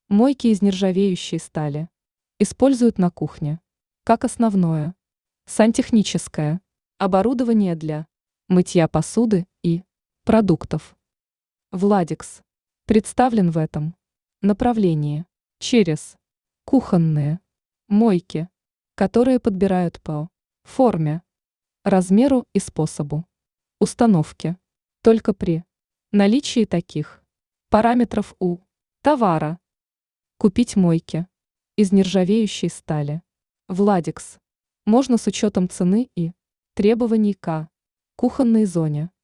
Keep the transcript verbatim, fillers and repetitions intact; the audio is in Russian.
Мойки из нержавеющей стали. Используют на кухне. Как основное. Сантехническое. Оборудование для мытья посуды и продуктов. Владикс представлен в этом направлении через кухонные мойки, которые подбирают по форме, размеру и способу установки. Только при наличии таких параметров у товара. Купить мойки из нержавеющей стали. Владикс можно с учетом цены и требований к кухонной зоне.